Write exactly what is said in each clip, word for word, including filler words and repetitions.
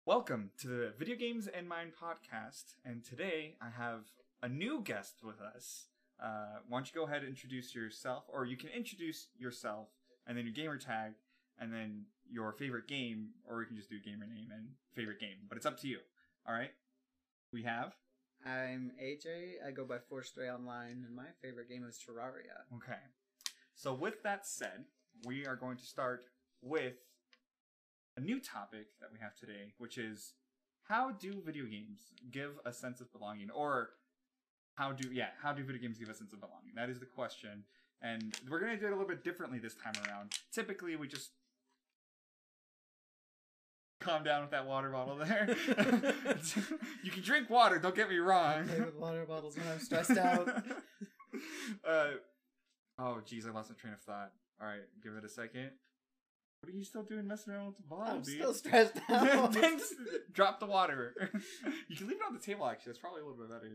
Welcome to the Video Games and Mind podcast, and today I have a new guest with us. Uh, why don't you go ahead and introduce yourself, or you can introduce yourself, and then your gamer tag, and then your favorite game, or you can just do gamer name and favorite game, but it's up to you. Alright? We have... I'm A J, I go by Four Stray Online, and my favorite game is Terraria. Okay. So with that said, we are going to start with a new topic that we have today, which is how do video games give a sense of belonging? Or how do, yeah, how do video games give a sense of belonging? That is the question. And we're going to do it a little bit differently this time around. Typically, we just calm down with that water bottle there. You can drink water, don't get me wrong. I play with water bottles when I'm stressed out. uh, oh, geez, I lost my train of thought. All right, give it a second. What are you still doing messing around with the bottle, I'm dude? still stressed out. Then just drop the water. You can leave it on the table, actually. That's probably a little bit better.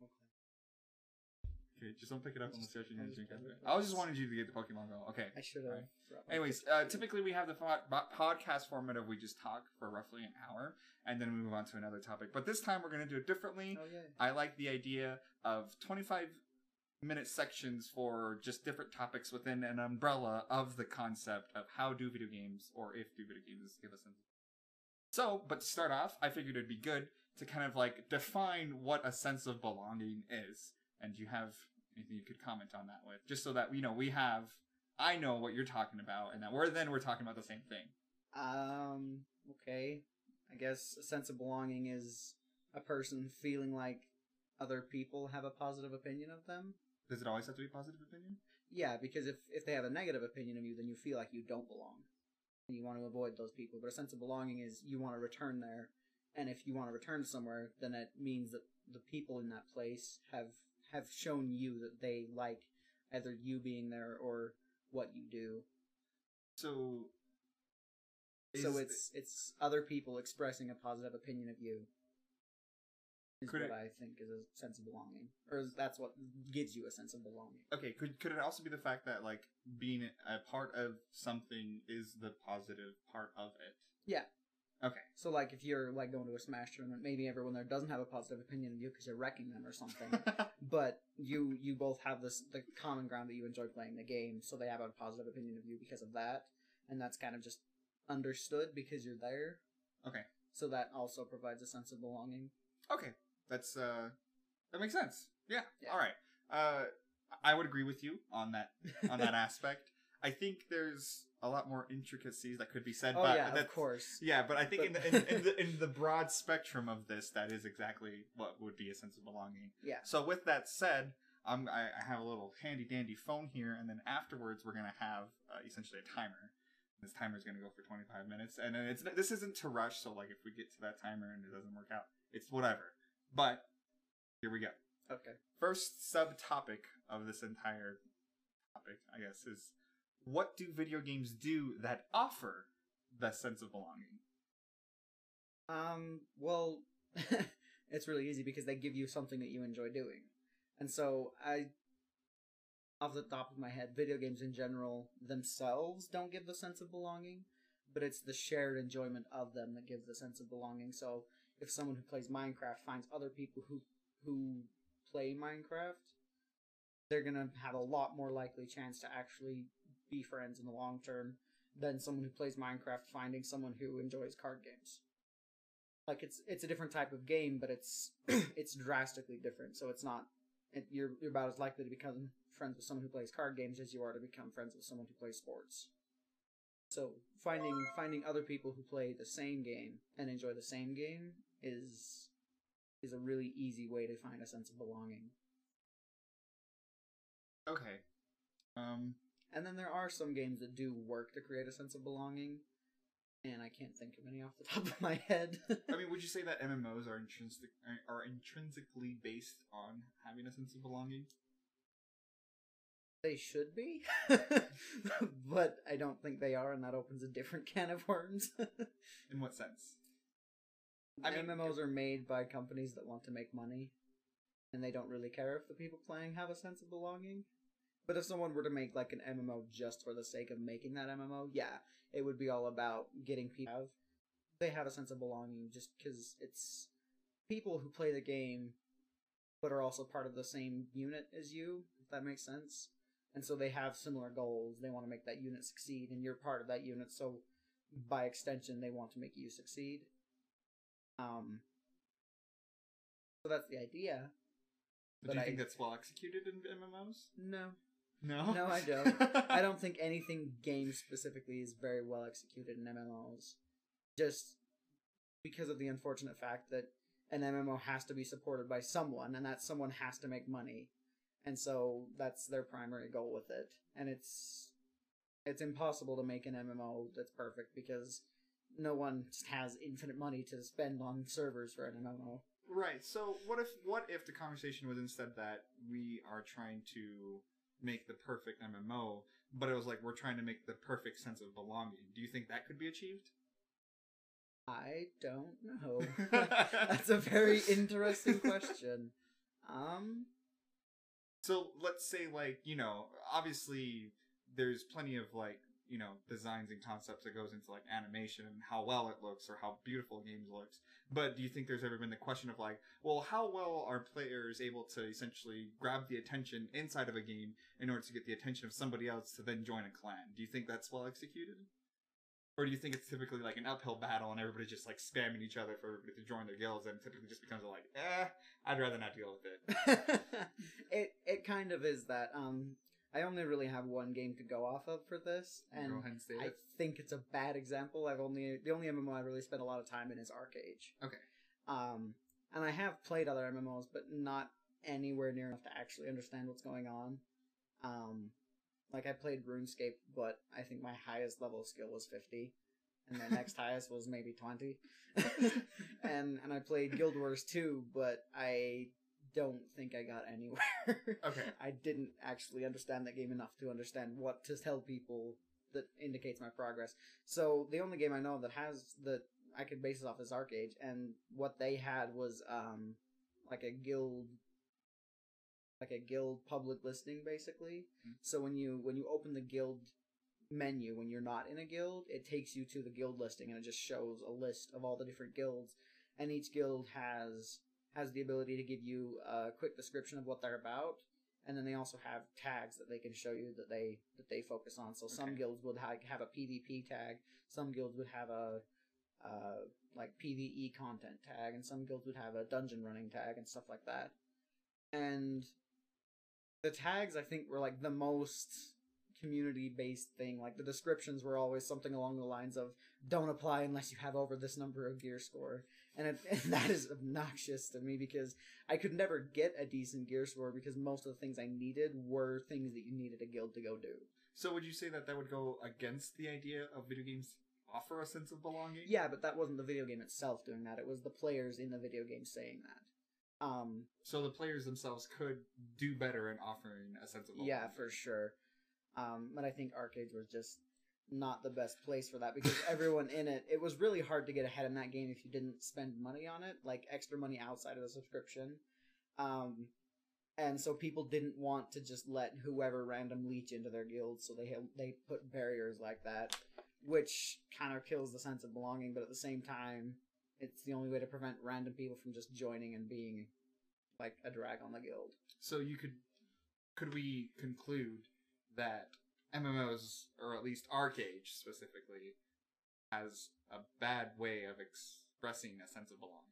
Okay, just don't pick it up unless you're actually going to drink out of it. I was just wanting you to get the Pokemon Go. Okay. I should have. Right. Anyways, uh, typically we have the po- podcast format of we just talk for roughly an hour, and then we move on to another topic. But this time we're going to do it differently. Oh, yeah. I like the idea of twenty-five minute sections for just different topics within an umbrella of the concept of how do video games, or if do video games give us sense. So, but to start off, I figured it'd be good to kind of like define what a sense of belonging is. And do you have anything you could comment on that with? Just so that, you know, we have, I know what you're talking about, and that we're then we're talking about the same thing. Um, okay. I guess a sense of belonging is a person feeling like other people have a positive opinion of them. Does it always have to be a positive opinion? Yeah, because if, if they have a negative opinion of you, then you feel like you don't belong. And you want to avoid those people. But a sense of belonging is you want to return there. And if you want to return somewhere, then it means that the people in that place have, have shown you that they like either you being there or what you do. So... So it's it's other people expressing a positive opinion of you. Is Could what it, I think is a sense of belonging, or that's what gives you a sense of belonging. Okay, could could it also be the fact that like being a part of something is the positive part of it? Yeah. Okay. So like if you're like going to a Smash tournament, maybe everyone there doesn't have a positive opinion of you because you're wrecking them or something, but you you both have this the common ground that you enjoy playing the game, so they have a positive opinion of you because of that, and that's kind of just understood because you're there. Okay. So that also provides a sense of belonging. Okay. That's, uh, that makes sense. Yeah. yeah. All right. Uh, I would agree with you on that, on that aspect. I think there's a lot more intricacies that could be said. Oh, but yeah, that, of course. Yeah, but I think but... in, the, in, in, the, in the broad spectrum of this, that is exactly what would be a sense of belonging. Yeah. So with that said, I'm, I, I have a little handy dandy phone here, and then afterwards we're going to have uh, essentially a timer. This timer is going to go for twenty-five minutes, and then it's this isn't to rush, so like if we get to that timer and it doesn't work out, it's whatever. But here we go. Okay. First subtopic of this entire topic, I guess, is what do video games do that offer the sense of belonging? Um, well, it's really easy because they give you something that you enjoy doing. And so I, off the top of my head, video games in general themselves don't give the sense of belonging, but it's the shared enjoyment of them that gives the sense of belonging. So if someone who plays Minecraft finds other people who who play Minecraft, they're gonna have a lot more likely chance to actually be friends in the long term than someone who plays Minecraft finding someone who enjoys card games. Like it's it's a different type of game, but it's it's drastically different. So it's not it, you're you're about as likely to become friends with someone who plays card games as you are to become friends with someone who plays sports. So finding finding other people who play the same game and enjoy the same game is is a really easy way to find a sense of belonging. Okay. Um and then there are some games that do work to create a sense of belonging, and I can't think of any off the top of my head. I mean, would you say that M M Os are intrinsic are intrinsically based on having a sense of belonging? They should be, but I don't think they are, and that opens a different can of worms. In what sense? I mean, M M Os are made by companies that want to make money, and they don't really care if the people playing have a sense of belonging. But if someone were to make like an M M O just for the sake of making that M M O, yeah, it would be all about getting people. they have a sense of belonging just because it's people who play the game but are also part of the same unit as you, if that makes sense. And so they have similar goals. They want to make that unit succeed, and you're part of that unit, so by extension, they want to make you succeed. Um, so that's the idea. But But do you I- think that's well executed in M M Os? No. No? No, I don't. I don't think anything game specifically is very well executed in M M Os. Just because of the unfortunate fact that an M M O has to be supported by someone, and that someone has to make money. And so that's their primary goal with it. And it's it's impossible to make an M M O that's perfect because no one has infinite money to spend on servers for an M M O. Right. So what if what if the conversation was instead that we are trying to make the perfect M M O, but it was like we're trying to make the perfect sense of belonging? Do you think that could be achieved? I don't know. That's a very interesting question. Um, So let's say, like, you know, obviously there's plenty of, like, you know, designs and concepts that goes into, like, animation and how well it looks or how beautiful a game looks. But do you think there's ever been the question of, like, well, how well are players able to essentially grab the attention inside of a game in order to get the attention of somebody else to then join a clan? Do you think that's well executed? Or do you think it's typically like an uphill battle and everybody's just like spamming each other for everybody to join their guilds, and typically just becomes like, eh, I'd rather not deal with it. it it kind of is that. Um, I only really have one game to go off of for this, and Go ahead and say I it. think it's a bad example. I've only the only M M O I really spent a lot of time in is Arcage. Okay. Um, and I have played other M M Os, but not anywhere near enough to actually understand what's going on. Um, like I played RuneScape, but I think my highest level of skill was fifty, and my next highest was maybe twenty. and and I played Guild Wars two, but I don't think I got anywhere. Okay. I didn't actually understand that game enough to understand what to tell people that indicates my progress. So the only game I know that has that I could base it off is Arcade, and what they had was um like a guild like a guild public listing basically. Mm. So when you when you open the guild menu when you're not in a guild, it takes you to the guild listing and it just shows a list of all the different guilds, and each guild has has the ability to give you a quick description of what they're about, and then they also have tags that they can show you that they that they focus on. So some Okay. guilds would ha- have a PvP tag, some guilds would have a uh, like PvE content tag, and some guilds would have a dungeon running tag and stuff like that. And the tags, I think, were like the most community-based thing. Like the descriptions were always something along the lines of "Don't apply unless you have over this number of gear score," and, it, and that is obnoxious to me because I could never get a decent gear score because most of the things I needed were things that you needed a guild to go do. So would you say that that would go against the idea of video games offer a sense of belonging? Yeah, but that wasn't the video game itself doing that. It was the players in the video game saying that. Um, So the players themselves could do better in offering a sense of belonging. yeah, for sure. Um, but I think Arcades was just not the best place for that because everyone in it, it was really hard to get ahead in that game if you didn't spend money on it, like extra money outside of the subscription. Um, and so people didn't want to just let whoever random leech into their guild, so they they put barriers like that, which kind of kills the sense of belonging, but at the same time, it's the only way to prevent random people from just joining and being like a drag on the guild. So you could, could we conclude that M M Os, or at least Arcade specifically, has a bad way of expressing a sense of belonging?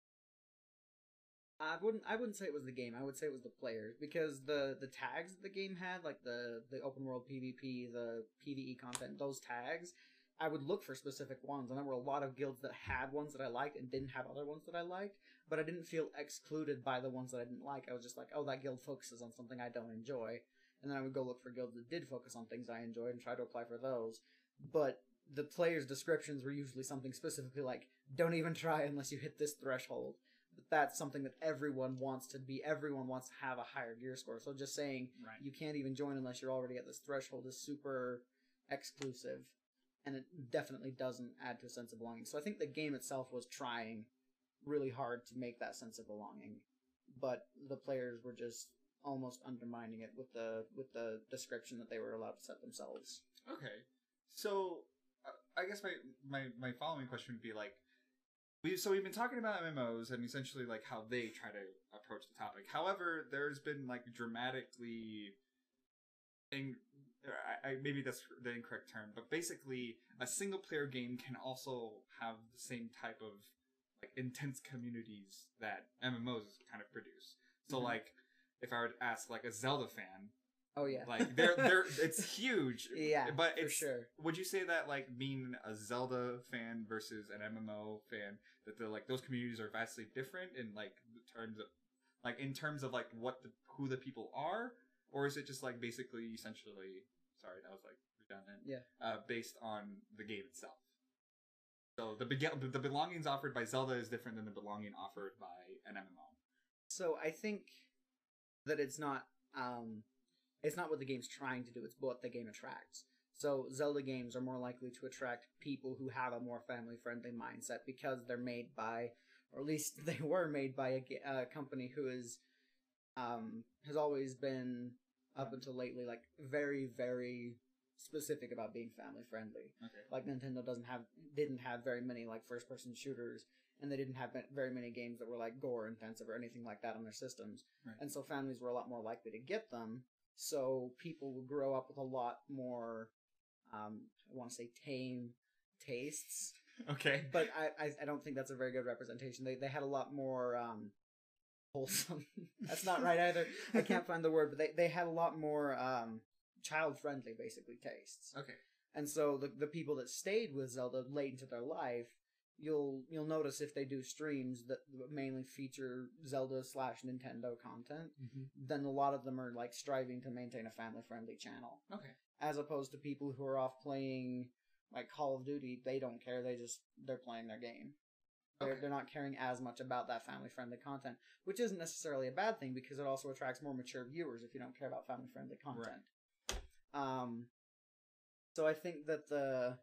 I wouldn't. I wouldn't say it was the game. I would say it was the players because the the tags that the game had, like the the open world PvP, the PvE content, those tags, I would look for specific ones, and there were a lot of guilds that had ones that I liked and didn't have other ones that I liked. But I didn't feel excluded by the ones that I didn't like. I was just like, oh, that guild focuses on something I don't enjoy, and then I would go look for guilds that did focus on things I enjoyed and try to apply for those. But the players' descriptions were usually something specifically like, don't even try unless you hit this threshold. But that's something that everyone wants to be. Everyone wants to have a higher gear score. So just saying Right. you can't even join unless you're already at this threshold is super exclusive. And it definitely doesn't add to a sense of belonging. So I think the game itself was trying really hard to make that sense of belonging. But the players were just almost undermining it with the with the description that they were allowed to set themselves. Okay. So, uh, I guess my, my, my following question would be like, We so we've been talking about M M Os and essentially like how they try to approach the topic. However, there's been like dramatically, in, I, I, maybe that's the incorrect term, but basically a single player game can also have the same type of like intense communities that M M Os kind of produce. So mm-hmm. like if I were to ask like a Zelda fan. Oh yeah, like they're they're it's huge. Yeah, but it's for sure. Would you say that like being a Zelda fan versus an M M O fan, that the like those communities are vastly different in like terms of like in terms of like what the who the people are, or is it just like basically essentially sorry that was like redundant yeah uh, based on the game itself? So the be- the belongings offered by Zelda is different than the belonging offered by an M M O. So I think that it's not. Um, It's not what the game's trying to do, it's what the game attracts. So Zelda games are more likely to attract people who have a more family-friendly mindset because they're made by, or at least they were made by a, a company who is, um, has always been, up until lately, like, very, very specific about being family-friendly. Okay. Like, Nintendo doesn't have, didn't have very many, like, first-person shooters, and they didn't have very many games that were, like, gore-intensive or anything like that on their systems. Right. And so families were a lot more likely to get them. So people will grow up with a lot more, um, I want to say tame tastes. Okay. But I, I, I don't think that's a very good representation. They they had a lot more um, wholesome. That's not right either. I can't find the word, but they, they had a lot more um, child-friendly, basically, tastes. Okay. And so the the people that stayed with Zelda late into their life, you'll you'll notice if they do streams that mainly feature Zelda slash Nintendo content, mm-hmm. then a lot of them are like striving to maintain a family friendly channel. Okay. As opposed to people who are off playing like Call of Duty, they don't care. They just they're playing their game. They're okay. they're not caring as much about that family friendly content, which isn't necessarily a bad thing because it also attracts more mature viewers if you don't care about family friendly content. Right. Um. So I think that the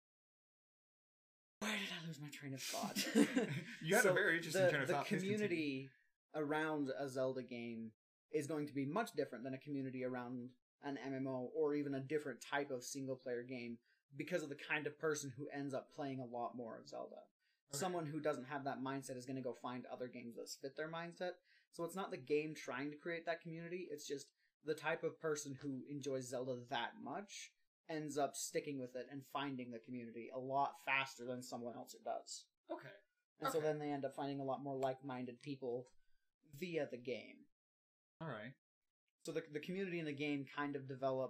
Where did I lose my train of thought? You had so a very interesting the, train of the thought. The community around a Zelda game is going to be much different than a community around an M M O or even a different type of single-player game because of the kind of person who ends up playing a lot more of Zelda. Okay. Someone who doesn't have that mindset is going to go find other games that fit their mindset. So it's not the game trying to create that community, it's just the type of person who enjoys Zelda that much ends up sticking with it and finding the community a lot faster than someone else it does. Okay. And okay. so then they end up finding a lot more like-minded people via the game. All right. So the the community in the game kind of develop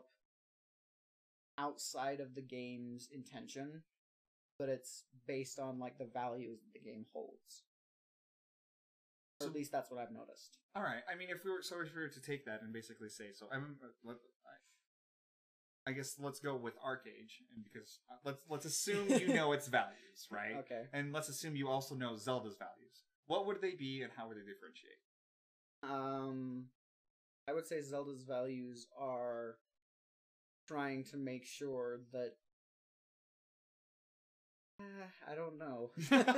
outside of the game's intention, but it's based on like the values that the game holds. Or so, at least that's what I've noticed. All right. I mean, if we were so if we were to take that and basically say so, I'm. Uh, I guess let's go with Arcade, and because uh, let's let's assume you know its values, right? Okay. And let's assume you also know Zelda's values. What would they be, and how would they differentiate? Um, I would say Zelda's values are trying to make sure that. Uh, I don't know.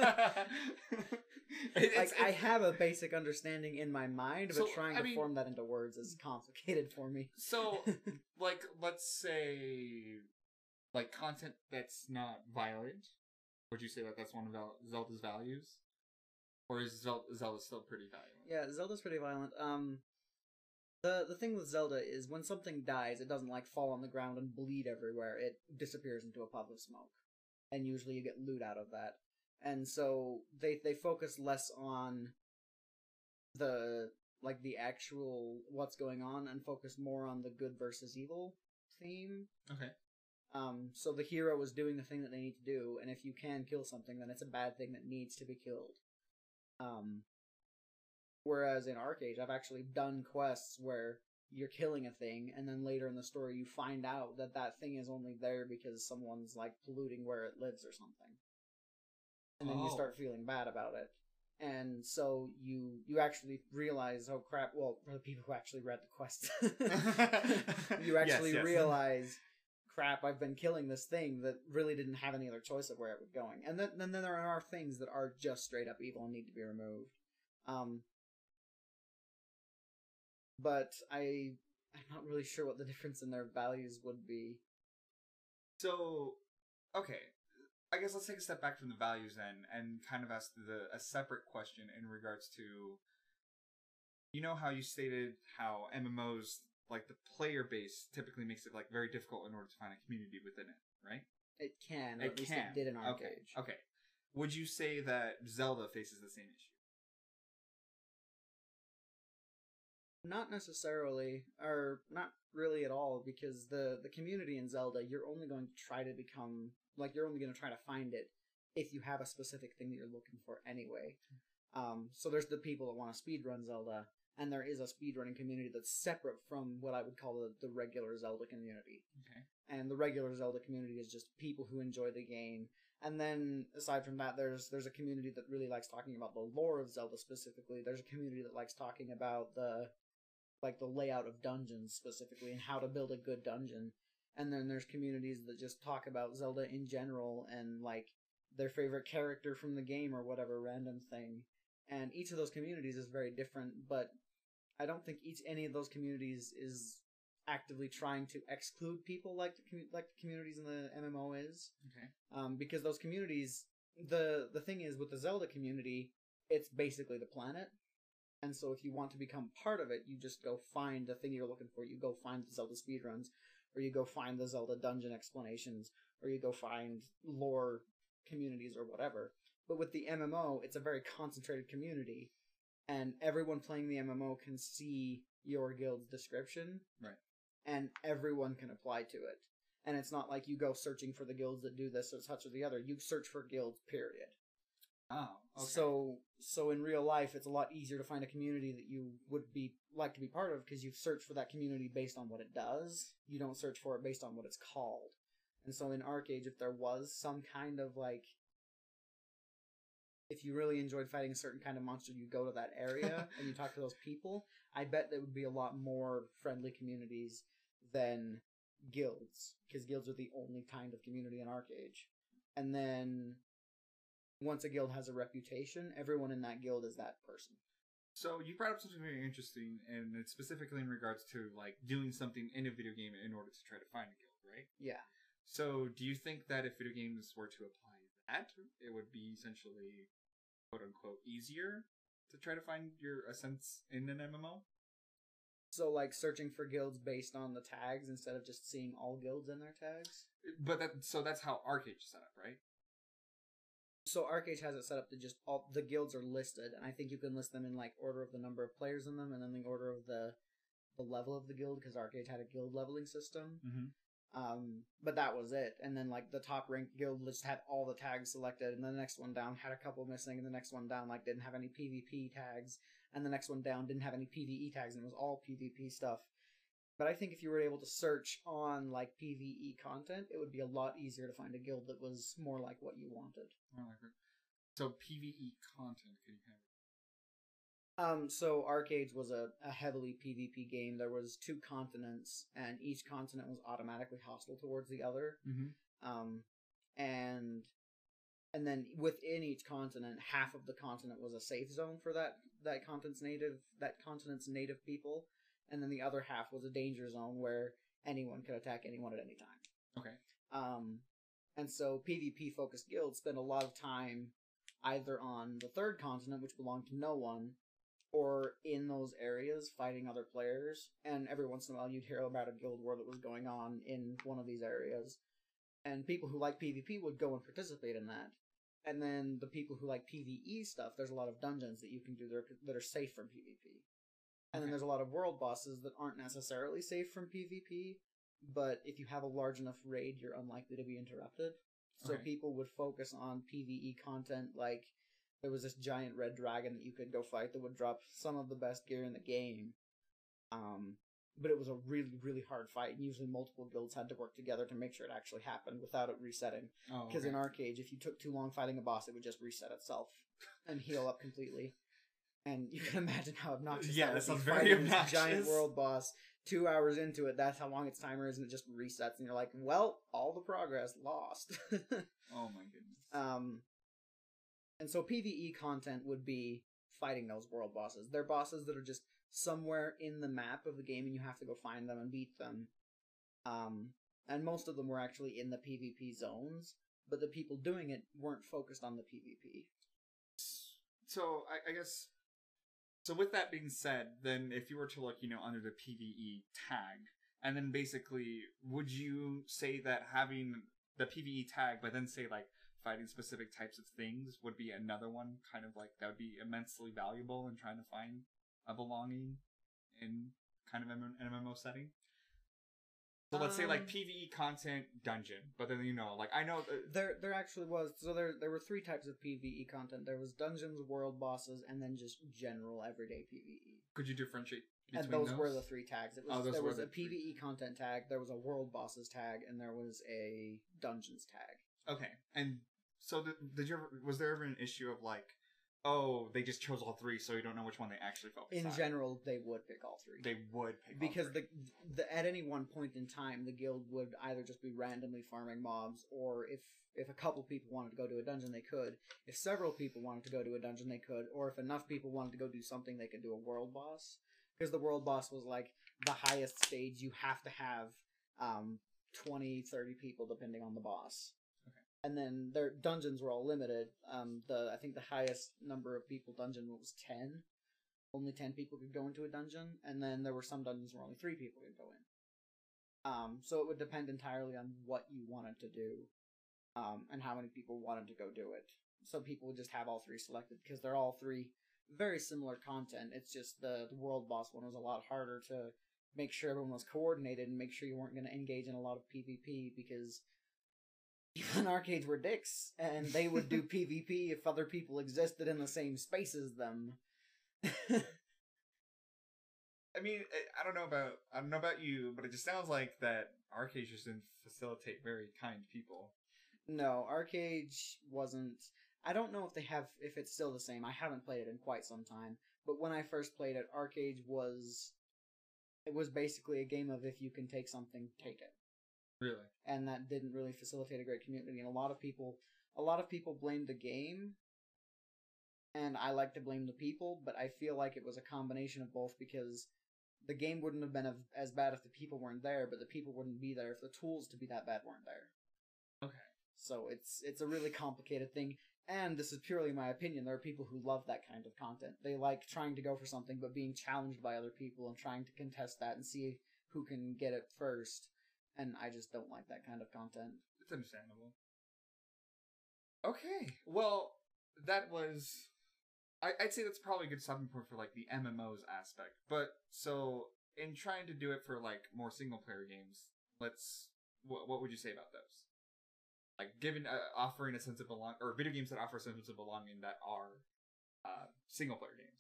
it's, like it's, I have a basic understanding in my mind, but so, trying I to mean, form that into words is complicated for me. So, like, let's say, like, content that's not violent. Would you say that that's one of Zelda's values? Or is Zelda, Zelda still pretty violent? Yeah, Zelda's pretty violent. Um, the the thing with Zelda is when something dies, it doesn't, like, fall on the ground and bleed everywhere. It disappears into a puff of smoke. And usually you get loot out of that. And so they they focus less on the like the actual what's going on and focus more on the good versus evil theme. Okay. Um so the hero is doing the thing that they need to do, and if you can kill something, then it's a bad thing that needs to be killed. Um whereas in Arcade, I've actually done quests where you're killing a thing, and then later in the story you find out that that thing is only there because someone's, like, polluting where it lives or something. And then oh. you start feeling bad about it. And so you you actually realize, oh crap, well, for the people who actually read the quest, you actually yes, yes. realize, crap, I've been killing this thing that really didn't have any other choice of where it was going. And then, then there are things that are just straight up evil and need to be removed. Um... But I, I'm not really sure what the difference in their values would be. So, okay. I guess let's take a step back from the values then, and kind of ask the a separate question in regards to, you know how you stated how M M Os, like the player base, typically makes it like very difficult in order to find a community within it, right? It can, or It at least can. it did in our Okay. cage. Okay. Would you say that Zelda faces the same issue? Not necessarily, or not really at all, because the, the community in Zelda, you're only going to try to become, like, you're only going to try to find it if you have a specific thing that you're looking for anyway. Um, so there's the people that want to speedrun Zelda, and there is a speedrunning community that's separate from what I would call the, the regular Zelda community. Okay. And the regular Zelda community is just people who enjoy the game. And then, aside from that, there's there's a community that really likes talking about the lore of Zelda specifically. There's a community that likes talking about the like the layout of dungeons specifically and how to build a good dungeon. And then there's communities that just talk about Zelda in general and like their favorite character from the game or whatever random thing. And each of those communities is very different, but I don't think each any of those communities is actively trying to exclude people like the commu- like the communities in the M M O is. Okay. Um, because those communities, the the thing is with the Zelda community, it's basically the planet. And so if you want to become part of it, you just go find the thing you're looking for. You go find the Zelda speedruns, or you go find the Zelda dungeon explanations, or you go find lore communities or whatever. But with the M M O, it's a very concentrated community, and everyone playing the M M O can see your guild's description. Right. And everyone can apply to it. And it's not like you go searching for the guilds that do this or such or the other. You search for guilds, period. Oh, okay. So, so in real life, it's a lot easier to find a community that you would be like to be part of because you've searched for that community based on what it does. You don't search for it based on what it's called. And so in Arcade, if there was some kind of like, if you really enjoyed fighting a certain kind of monster, you go to that area and you talk to those people. I bet there would be a lot more friendly communities than guilds, because guilds are the only kind of community in Arcade. And then once a guild has a reputation, everyone in that guild is that person. So you brought up something very interesting, and it's specifically in regards to like doing something in a video game in order to try to find a guild, right? Yeah. So do you think that if video games were to apply that, it would be essentially quote unquote easier to try to find your a sense in an M M O? So like searching for guilds based on the tags instead of just seeing all guilds in their tags? But that so that's how Arcade is set up, right? So Arcade has it set up to just all the guilds are listed, and I think you can list them in like order of the number of players in them, and then the order of the the level of the guild, because Arcade had a guild leveling system. Mm-hmm. Um, but that was it. And then like the top ranked guild list had all the tags selected, and the next one down had a couple missing, and the next one down like didn't have any PvP tags, and the next one down didn't have any PvE tags, and it was all PvP stuff. But I think if you were able to search on like PvE content, it would be a lot easier to find a guild that was more like what you wanted. More like it. So PvE content, can you kind of? Um, so Arcades was a, a heavily PvP game. There was two continents, and each continent was automatically hostile towards the other. Mm-hmm. Um, and and then within each continent, half of the continent was a safe zone for that that continent's native that continent's native people, and then the other half was a danger zone where anyone could attack anyone at any time. Okay. Um, and so PvP focused guilds spend a lot of time either on the third continent, which belonged to no one, or in those areas fighting other players. And every once in a while you'd hear about a guild war that was going on in one of these areas. And people who like PvP would go and participate in that. And then the people who like PvE stuff, there's a lot of dungeons that you can do that are, that are safe from PvP. And then Okay. there's a lot of world bosses that aren't necessarily safe from PvP, but if you have a large enough raid, you're unlikely to be interrupted. So Okay. people would focus on PvE content, like there was this giant red dragon that you could go fight that would drop some of the best gear in the game. Um, but it was a really, really hard fight, and usually multiple guilds had to work together to make sure it actually happened without it resetting. Oh, Because okay. in Arcade, if you took too long fighting a boss, it would just reset itself and heal up completely. And you can imagine how obnoxious Yeah, that that would be, sounds very fighting this obnoxious. giant world boss. Two hours into it, that's how long its timer is, and it just resets, and you're like, well, all the progress lost. Oh my goodness. um, and so PvE content would be fighting those world bosses. They're bosses that are just somewhere in the map of the game, and you have to go find them and beat them. Um, and most of them were actually in the PvP zones, but the people doing it weren't focused on the PvP. So I, I guess. So with that being said, then if you were to look, you know, under the PvE tag, and then basically, would you say that having the PvE tag, but then say like fighting specific types of things would be another one, kind of like that would be immensely valuable in trying to find a belonging in kind of an M M O setting? So let's um, say like PvE content dungeon, but then you know, like I know th- there there actually was so there there were three types of PvE content. There was dungeons, world bosses, and then just general everyday PvE. Could you differentiate between and those, those? were the three tags. It was oh, those there were was the a PvE three. Content tag, there was a world bosses tag, and there was a dungeons tag. Okay, and so did, did you ever was there ever an issue of like, oh, they just chose all three, so you don't know which one they actually focus in on? In general, they would pick all three. They would pick because all three. the the at any one point in time, the guild would either just be randomly farming mobs, or if if a couple people wanted to go to a dungeon, they could. If several people wanted to go to a dungeon, they could. Or if enough people wanted to go do something, they could do a world boss. Because the world boss was like the highest stage. You have to have um, twenty, thirty people, depending on the boss. And then their dungeons were all limited. Um, the I think the highest number of people dungeon was ten. Only ten people could go into a dungeon, and then there were some dungeons where only three people could go in. Um, so it would depend entirely on what you wanted to do, um, and how many people wanted to go do it. Some people would just have all three selected because they're all three very similar content. It's just the, the world boss one was a lot harder to make sure everyone was coordinated and make sure you weren't going to engage in a lot of PvP because even arcades were dicks, and they would do PvP if other people existed in the same space as them. I mean, I don't know about I don't know about you, but it just sounds like that arcades just didn't facilitate very kind people. No, arcade wasn't. I don't know if they have if it's still the same. I haven't played it in quite some time, but when I first played it, arcade was it was basically a game of if you can take something, take it. Really? And that didn't really facilitate a great community. And a lot of people, a lot of people blamed the game. And I like to blame the people, but I feel like it was a combination of both because the game wouldn't have been as bad if the people weren't there, but the people wouldn't be there if the tools to be that bad weren't there. Okay. So it's it's a really complicated thing. And this is purely my opinion. There are people who love that kind of content. They like trying to go for something, but being challenged by other people and trying to contest that and see who can get it first. And I just don't like that kind of content. It's understandable. Okay, well, that was... I, I'd say that's probably a good stopping point for, like, the M M Os aspect. But, so, in trying to do it for, like, more single-player games, let's... What, what would you say about those? Like, giving, uh, offering a sense of belonging... Or video games that offer a sense of belonging that are uh, single-player games.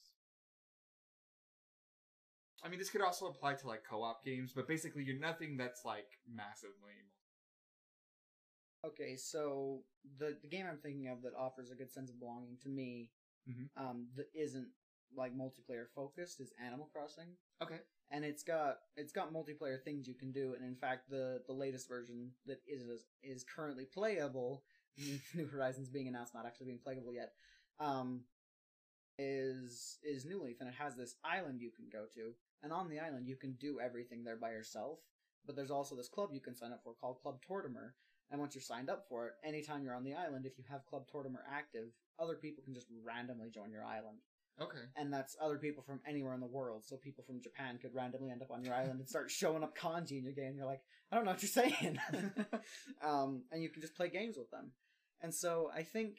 I mean, this could also apply to, like, co-op games, but basically you're nothing that's, like, massively... Okay, so the, the game I'm thinking of that offers a good sense of belonging to me mm-hmm. um, that isn't, like, multiplayer-focused is Animal Crossing. Okay. And it's got it's got multiplayer things you can do, and in fact, the, the latest version that is is currently playable, New Horizons being announced, not actually being playable yet, um, is is New Leaf, and it has this island you can go to. And on the island, you can do everything there by yourself, but there's also this club you can sign up for called Club Tortimer, and once you're signed up for it, anytime you're on the island, if you have Club Tortimer active, other people can just randomly join your island. Okay. And that's other people from anywhere in the world, so people from Japan could randomly end up on your island and start showing up kanji in your game, and you're like, I don't know what you're saying! um, and you can just play games with them. And so, I think...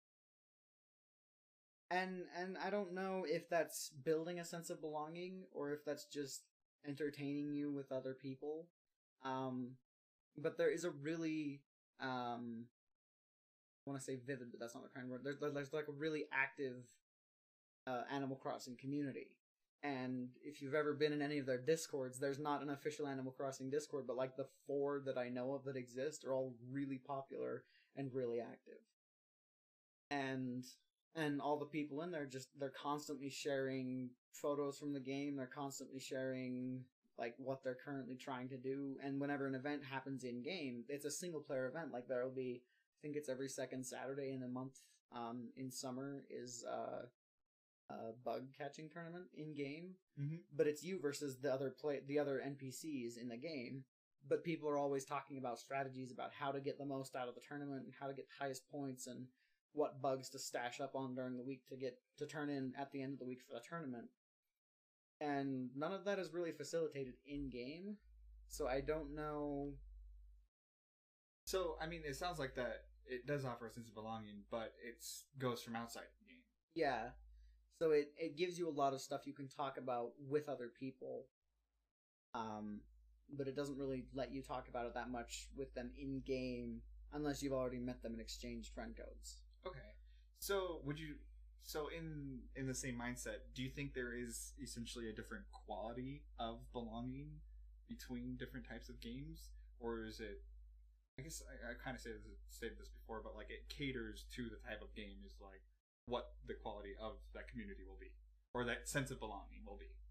And and I don't know if that's building a sense of belonging or if that's just entertaining you with other people. Um, but there is a really, um, I want to say vivid, but that's not the kind of word. There's, there's like a really active uh, Animal Crossing community. And if you've ever been in any of their Discords, there's not an official Animal Crossing Discord, but like the four that I know of that exist are all really popular and really active. And... And all the people in there, just, they're constantly sharing photos from the game, they're constantly sharing, like, what they're currently trying to do, and whenever an event happens in-game, it's a single-player event, like, there'll be, I think it's every second Saturday in the month, um, in summer, is, uh, a bug-catching tournament in-game, mm-hmm. but it's you versus the other play, the other N P Cs in the game, but people are always talking about strategies about how to get the most out of the tournament and how to get the highest points and what bugs to stash up on during the week to get to turn in at the end of the week for the tournament. And none of that is really facilitated in-game, so I don't know. So, I mean, it sounds like that it does offer a sense of belonging, but it goes from outside the game. Yeah. So it, it gives you a lot of stuff you can talk about with other people. Um, but it doesn't really let you talk about it that much with them in-game unless you've already met them and exchanged friend codes. Okay. So, would you... So, in in the same mindset, do you think there is essentially a different quality of belonging between different types of games? Or is it... I guess I, I kind of said this, said this before, but like it caters to the type of game is like what the quality of that community will be, or that sense of belonging will be.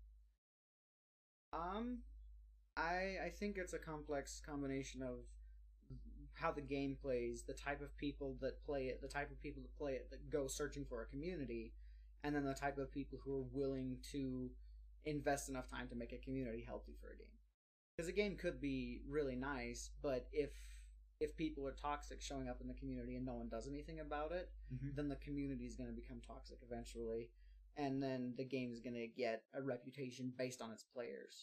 Um, I I think it's a complex combination of how the game plays, the type of people that play it, the type of people that play it that go searching for a community, and then the type of people who are willing to invest enough time to make a community healthy for a game. Because a game could be really nice, but if if people are toxic showing up in the community and no one does anything about it, mm-hmm. then the community is going to become toxic eventually, and then the game is going to get a reputation based on its players.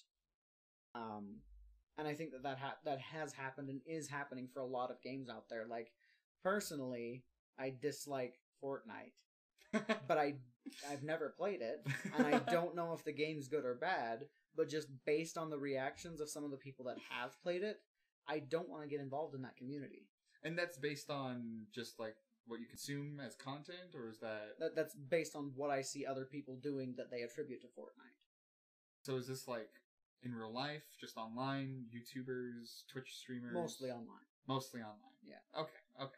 Um, and I think that that, ha- that has happened and is happening for a lot of games out there. Like, personally, I dislike Fortnite, but I, I've never played it, and I don't know if the game's good or bad, but just based on the reactions of some of the people that have played it, I don't want to get involved in that community. And that's based on just, like, what you consume as content, or is that... that... That's based on what I see other people doing that they attribute to Fortnite. So is this, like, in real life, just online, YouTubers, Twitch streamers? Mostly online. Mostly online. Yeah. Okay, okay.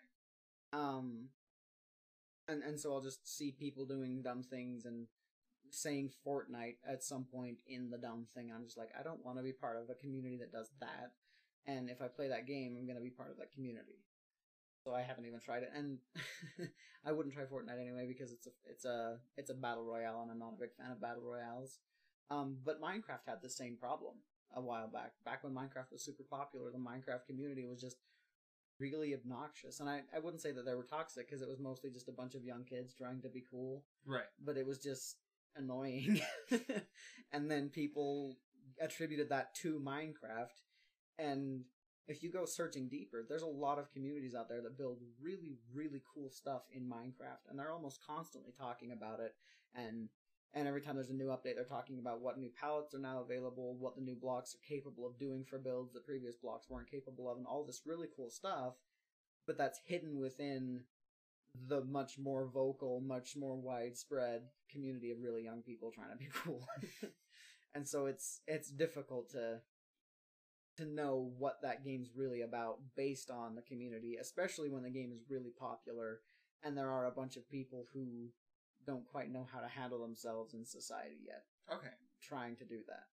Um, and, and so I'll just see people doing dumb things and saying Fortnite at some point in the dumb thing. I'm just like, I don't want to be part of a community that does that. And if I play that game, I'm going to be part of that community. So I haven't even tried it, and I wouldn't try Fortnite anyway because it's a it's a it's a battle royale, and I'm not a big fan of battle royales. Um, but Minecraft had the same problem a while back. Back when Minecraft was super popular, the Minecraft community was just really obnoxious, and I I wouldn't say that they were toxic because it was mostly just a bunch of young kids trying to be cool. Right. But it was just annoying, and then people attributed that to Minecraft. And if you go searching deeper, there's a lot of communities out there that build really, really cool stuff in Minecraft, and they're almost constantly talking about it. And and every time there's a new update, they're talking about what new palettes are now available, what the new blocks are capable of doing for builds that previous blocks weren't capable of, and all this really cool stuff. But that's hidden within the much more vocal, much more widespread community of really young people trying to be cool. And so it's it's difficult to to know what that game's really about based on the community, especially when the game is really popular and there are a bunch of people who don't quite know how to handle themselves in society yet. Okay. Trying to do that.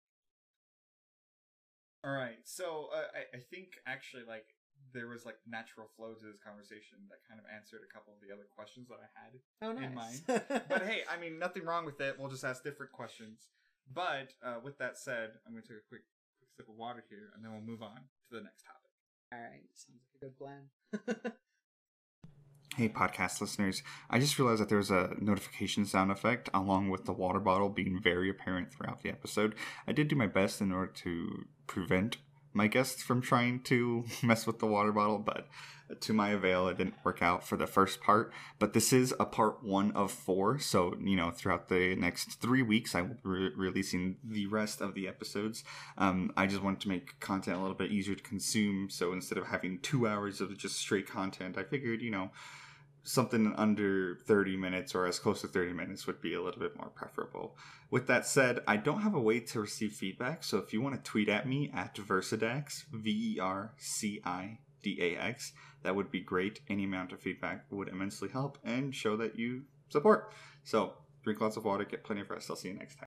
Alright, so uh, I, I think actually, like, there was, like, natural flow to this conversation that kind of answered a couple of the other questions that I had oh, nice. in mind. But hey, I mean, nothing wrong with it. We'll just ask different questions. But uh, with that said, I'm going to take a quick sip of water here, and then we'll move on to the next topic. Alright, sounds like a good plan. Hey, podcast listeners. I just realized that there was a notification sound effect along with the water bottle being very apparent throughout the episode. I did do my best in order to prevent my guests from trying to mess with the water bottle, but to my avail, it didn't work out for the first part. But this is a part one of four, so, you know, throughout the next three weeks, I will be re- releasing the rest of the episodes. Um, I just wanted to make content a little bit easier to consume, so instead of having two hours of just straight content, I figured, you know, something under thirty minutes or as close to thirty minutes would be a little bit more preferable. With that said, I don't have a way to receive feedback, so if you want to tweet at me at Vercidax, V E R C I D A X, that would be great. Any amount of feedback would immensely help and show that you support. So, drink lots of water, get plenty of rest. I'll see you next time.